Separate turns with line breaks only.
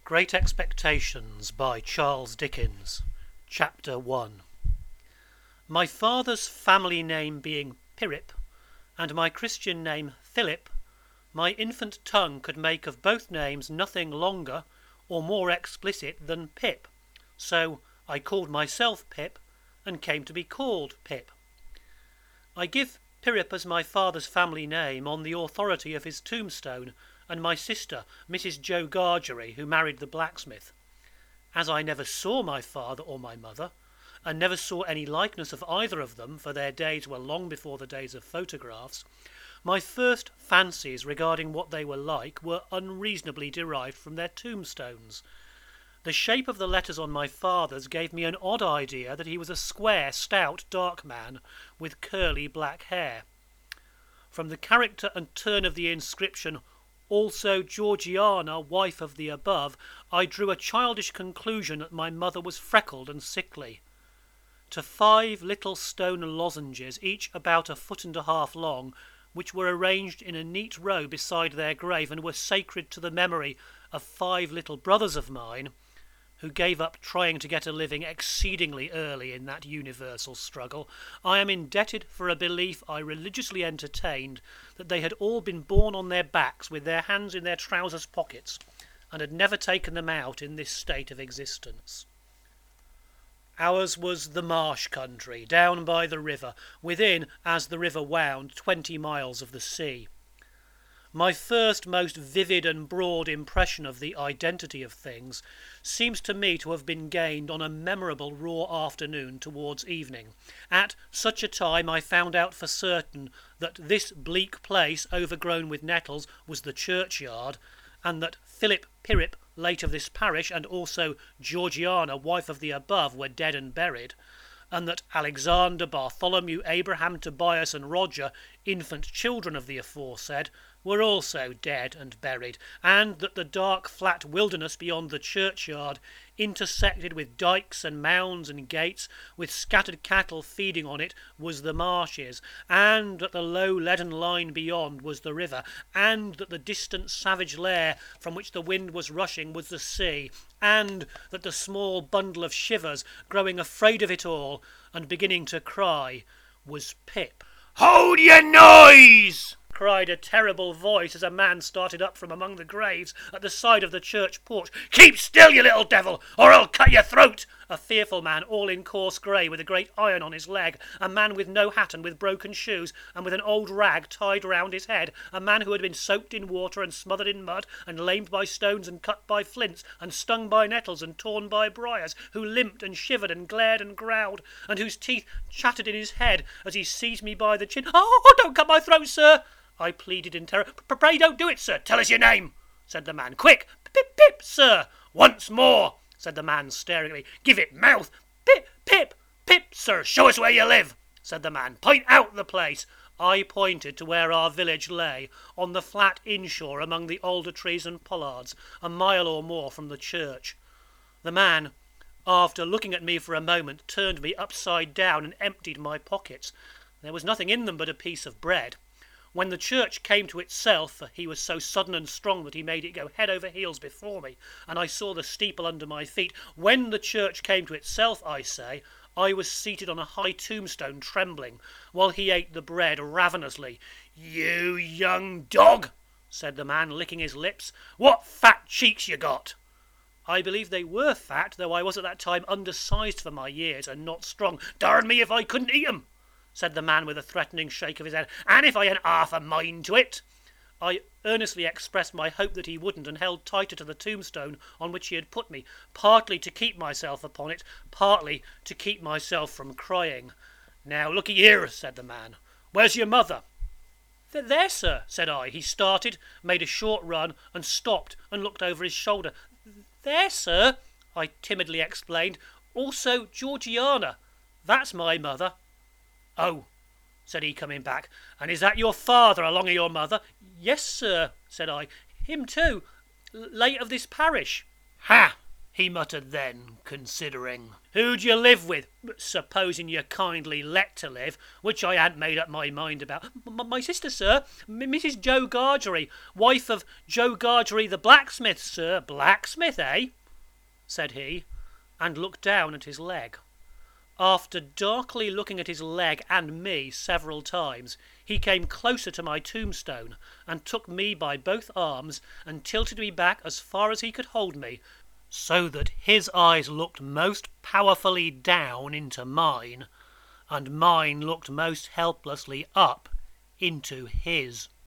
Great Expectations by Charles Dickens. Chapter 1. My father's family name being Pirrip, and my Christian name Philip, my infant tongue could make of both names nothing longer or more explicit than Pip, so I called myself Pip, and came to be called Pip. I give Pirrip as my father's family name on the authority of his tombstone, and my sister, Mrs. Joe Gargery, who married the blacksmith. As I never saw my father or my mother, and never saw any likeness of either of them, for their days were long before the days of photographs, my first fancies regarding what they were like were unreasonably derived from their tombstones. The shape of the letters on my father's gave me an odd idea that he was a square, stout, dark man with curly black hair. From the character and turn of the inscription, "Also Georgiana, wife of the above," I drew a childish conclusion that my mother was freckled and sickly. To 5 little stone lozenges, each about 1.5 feet long, which were arranged in a neat row beside their grave and were sacred to the memory of 5 little brothers of mine, who gave up trying to get a living exceedingly early in that universal struggle, I am indebted for a belief I religiously entertained that they had all been born on their backs with their hands in their trousers pockets, and had never taken them out in this state of existence. Ours was the marsh country, down by the river, within, as the river wound, 20 miles of the sea. My first most vivid and broad impression of the identity of things seems to me to have been gained on a memorable raw afternoon towards evening. At such a time I found out for certain that this bleak place, overgrown with nettles, was the churchyard, and that Philip Pirrip, late of this parish, and also Georgiana, wife of the above, were dead and buried, and that Alexander, Bartholomew, Abraham, Tobias, and Roger, infant children of the aforesaid, were also dead and buried, and that the dark flat wilderness beyond the churchyard, intersected with dykes and mounds and gates, with scattered cattle feeding on it, was the marshes, and that the low leaden line beyond was the river, and that the distant savage lair from which the wind was rushing was the sea, and that the small bundle of shivers, growing afraid of it all and beginning to cry, was Pip. "Hold your noise!" cried a terrible voice as a man started up from among the graves at the side of the church porch. "Keep still, you little devil, or I'll cut your throat!" A fearful man, all in coarse grey, with a great iron on his leg, a man with no hat and with broken shoes, and with an old rag tied round his head, a man who had been soaked in water and smothered in mud, and lamed by stones and cut by flints, and stung by nettles and torn by briars, who limped and shivered and glared and growled, and whose teeth chattered in his head as he seized me by the chin. "Oh, don't cut my throat, sir!" I pleaded in terror. "Pray don't do it, sir." "Tell us your name," said the man. "Quick!" "Pip, Pip, sir." "Once more," said the man, staring at me. "Give it mouth." "Pip, Pip, Pip, sir." "Show us where you live," said the man. "Point out the place." I pointed to where our village lay, on the flat inshore among the alder trees and pollards, a mile or more from the church. The man, after looking at me for a moment, turned me upside down and emptied my pockets. There was nothing in them but a piece of bread. When the church came to itself, for he was so sudden and strong that he made it go head over heels before me, and I saw the steeple under my feet, when the church came to itself, I say, I was seated on a high tombstone trembling, while he ate the bread ravenously. "You young dog," said the man, licking his lips, "what fat cheeks you got." I believe they were fat, though I was at that time undersized for my years and not strong. "Darn me if I couldn't eat 'em," said the man with a threatening shake of his head, "and if I hadn't half a mind to it." I earnestly expressed my hope that he wouldn't, and held tighter to the tombstone on which he had put me, partly to keep myself upon it, partly to keep myself from crying. "Now, looky here," said the man. "Where's your mother?" "There, sir," said I. He started, made a short run, and stopped and looked over his shoulder. "There, sir," I timidly explained. "Also Georgiana. That's my mother." "Oh," said he, coming back, "and is that your father along of your mother?" "Yes, sir," said I. "Him too. Late of this parish." "Ha!" he muttered then, considering. "Who do you live with, supposing you're kindly let to live, which I hadn't made up my mind about?" My sister, sir, Mrs. Joe Gargery, wife of Joe Gargery the blacksmith, sir." "Blacksmith, eh?" said he, and looked down at his leg. After darkly looking at his leg and me several times, he came closer to my tombstone, and took me by both arms, and tilted me back as far as he could hold me, so that his eyes looked most powerfully down into mine, and mine looked most helplessly up into his.